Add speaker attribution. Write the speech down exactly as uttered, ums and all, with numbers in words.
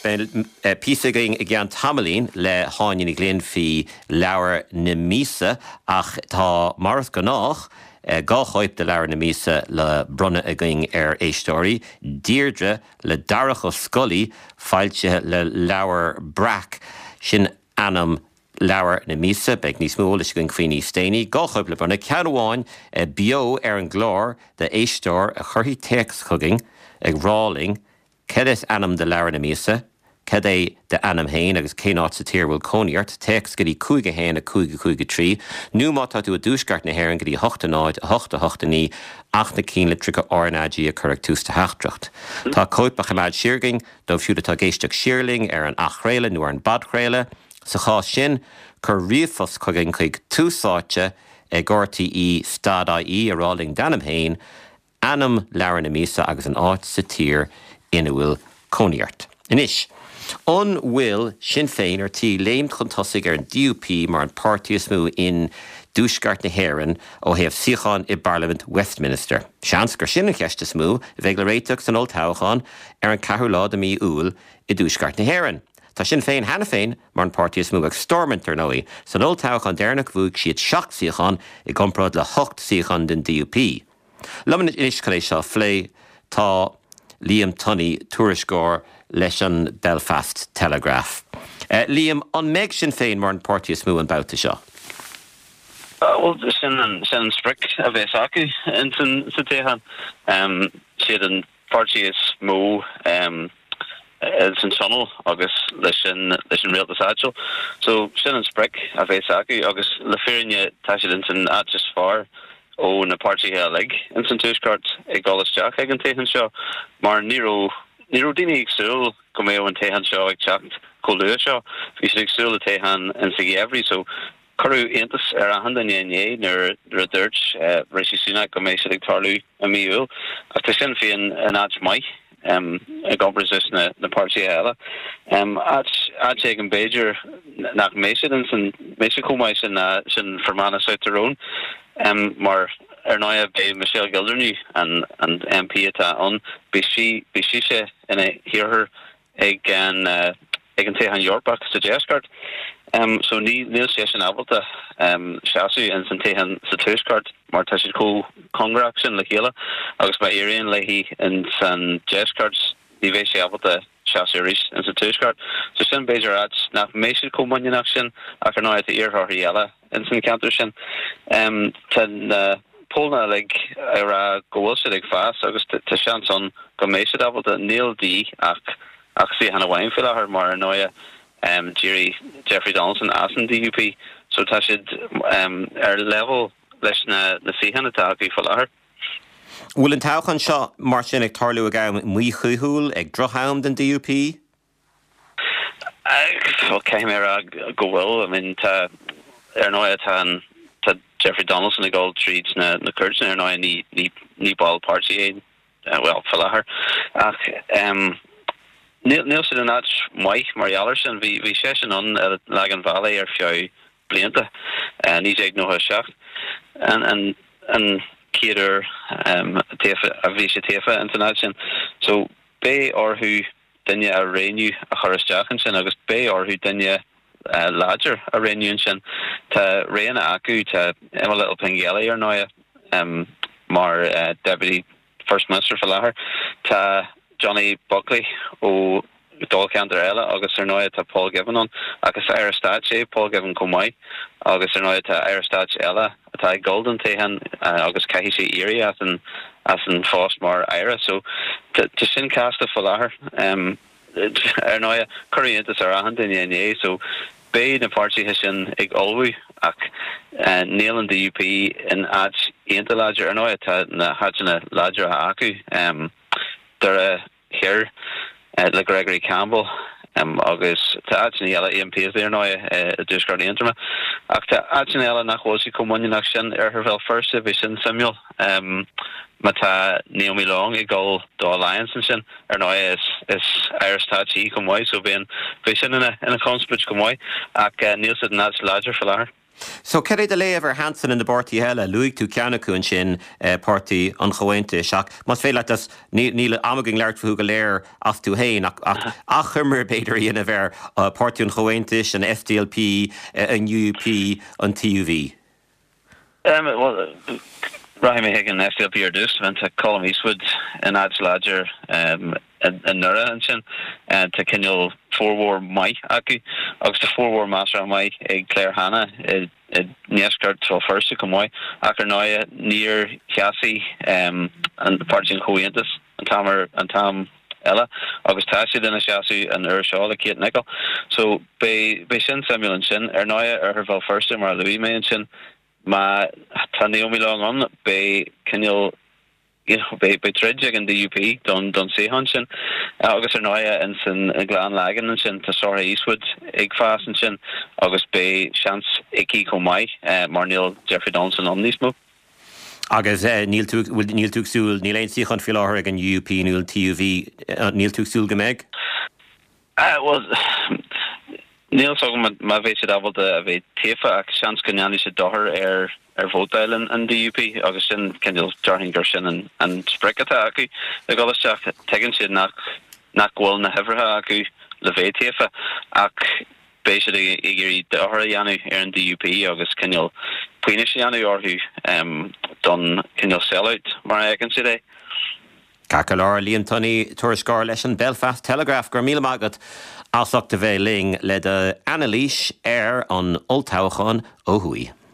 Speaker 1: ben písaging again tamalín le háin glyn fi leabhar na mísa ach tá Mars Ganach gáchaip de leabhar na mísa le brunne aging ar éistóirí, Deirdre le darach ó scully failte le leabhar brac sin anam leabhar na mísa beag níos mó leis going faoí níos déanaí, gáchaip le brunne ceanháin bio ar an glór de éistóir a churthaí teacs chugging ag ráling ced is anam de leabhar na mísa, ced é de anam hain agus cénáit sa tír bhfuil cóníart, teacs go dtí cúige hain a cúige cúige trí, nú má tá tú a dúsgart na haireann go dtí hochta náid a hochta hochta ní ach na cín le tricha ornáidí a chuirg tús de heachtracht. Tá cóipach imáid siirging dó fiúla tá géisteach siirling ar an achréile nó ar an badchréile, sa chá sin chur riomfos chuiging chuig túsáite ag gcomhartaí í stadaí a ráling danam hain, anam leabhar na mísa agus an áit sa tír ina bhfuil cóníart. Inis, an bhfuil Sinn Féin ar tí léim chun tosaigh ar an D U P mar an pártíos mú in dúsgart na hÉireann ó thaobh síocháin i Parliament Westminster. Seans gur sin an cheiste smú bheith le réiteach san oll toghcháin ar an cethú lá de mí úl i dúsgart na hÉireann. Tá Sinn Féin hena féin mar an pártíos mú ag stormint ar nóí san oll toghcháin déarnach bhuaigh siad seach síocháin i gcompráid le hocht síocháin den D U P. Lumann inis chun é seo phlé tá Liam Tunney tuairiscóir leis an Belfast Telegraph. Uh, Liam, an méid Sinn Féin mar an pártíos mú an bouta seo?
Speaker 2: Uh, well, sin an sin an stric a bheith acu in san sa téhan. Um, siad an pártíos mú um, san sonal agus leis an leis an réaltas áitiúil. So sin an stric a bheith acu agus le féirinne tá siad in san áitis far ó na pártíthe a lig in san túiscart ag gálasteach ag an téhan seo, mar níró níró daoine agsúil go mé ó an téhan seo ag teacht chomhlua seo, bhí siad agsúil a téhan in sa gheabhrí, so curú aontas ar a handan éé nuair a dúirt Rishi Sunak go mé siad ag tarlú a míúil, ach tá sin féin an áit mai um, ag obair na, na pártíthe eile. Um, áit ag an Beidir nach mé siad in san mé siad chomhaid sin sin Fermanagh South Tyrone. Um, mar ar náia bé Michelle Gildernew an, an M P atá an bé si bé si sé ina hiarthar ag an uh, ag an téhan Yorkbach sa Jazzcart. Um, so ní níl sé sin ábalta um, seaú in san téhan sa túiscart mar tá siad có congraach sin le chéile agus ba éireann le hí in san Jazzcarts ní bheith sé ábalta seaú rís in sa túiscart. So sin béidir áit nach mé siad có mainneach sin ach ar náia a iarthirthaí eile in san cantar sin. Um, ten uh, Polna lig ar a gohfuil siad ag fás agus tá seans an go mé siad ábalta níl dí ach ach sí hana bhain fi lethir mar ar náia um, Jerry Jeffrey Donaldson as an D U P, so tá siad um, ar level leis na na síhan atá acu fi lethir.
Speaker 1: Bhfuil an toghan seo mar sin ag tarlú a gam mí chuthúil ag drocham den D U P?
Speaker 2: Well, céim ar a go bhfuil, I mean, tá ar náia tá tá Jeffrey Donaldson ag gáil tríd na na Curtin ar náia ní ní ní ball party é uh, well fi lethir ach um, níl siad an áit mai mar ealar sin bhí bhí sé sin an ar Lagan Valley ar fiú blianta uh, ní ag nótha seach an an an céidir um, a bhí sé taofa an sin, so bé orthú duine a réniu a choristeachan sin agus bé orthú duine uh, láidir a réniún sin tá réana acu tá Emma Little Pengelly ar náia um, mar uh, Deputy First Minister for láthair tá Johnny Buckley ó dul ceantar eile agus ar náia tá Paul Givan agus airstad sé Paul Givan comai agus ar náia tá airstad eile atá ag golden téhan uh, agus caihí sé éiri as an as an fós mar aire, so tá sin casta fo láthair um, ar náia choíontas ar ahan daine é, so bé na pártíthe sin ag olbhú ach uh, níl an D U P in áit aonta láidir ar náia tá na háitina láidir a acu um, dar a here uh, le Gregory Campbell um, agus tá áitina eile E M P is ar náia uh, a dúsgart íontarma ach tá áitina eile nach bhfuil sí comhainneach sin ar her bhfuil first a bhí sin Samuel um, ma tá Naomi Long i gáil dá Alliance an sin ar náia is is airstátí comhaid, so bhíon bhí sin ina ina conspit comhaid ach uh, níl siad an áit láidir fi láthair.
Speaker 1: So ceir de léamh ar Hansen in na bortaí heile, luigh tú ceannachún sin pártaí an chohainte seach. Mas fé leit níl amagin leart faú go léir as tú héin ach chumar beidir dhéana bhar pártaí an chohaintis, an S D L P, an U U P, an T U V.
Speaker 2: Um, well, Rahim Higgin F D L P ar dús went to Colm Eastwood in Adslager um, in Nura and sin and to Kinnell four-war mai aki agus the four-war master mai ag Claire Hanna ag Nieskart so first to come away Aker Noia near Cassie um, and the party in Coentus and Tamer and Tom Ella August Tashi then a chassis and Urshaw the Kate Nickel so by by Shin Samuel and Shin er Noia er her first or Louis May and Shin ma tan Naomi long on by Kinnell you know, by by Tridgig in the U P don don say Hunson August er Noia and Sin Glan Lagan and Sin to Sora Eastwood ag fast and Sin August by Chance Iki Komai uh, Marnil Jeffrey Donson on this move
Speaker 1: agus níl tú níl túsúil níl éon síchan fi láthir ag an U P níl T U V níl túsúil go méid?
Speaker 2: Uh, well, Neil so ma bheit sé dabal a bheit tefa ag seans gannne sé dohar ar ar votail in the U P agus sin kendil jarhingar sin an an sprekata acu le go seach tegin sé nach nach gwil na hefrha acu le bheit tefa ach basically igurí dohar anu ar an the U P agus kendil Queenish anu orhu um don kendil sellout mar agin sé dé.
Speaker 1: Cacalar Liam Tunney Tuariscar leis an Belfast Telegraph gur míle mágad asachta bheith ling le de Annalise ar an Oltáchán ó Huí.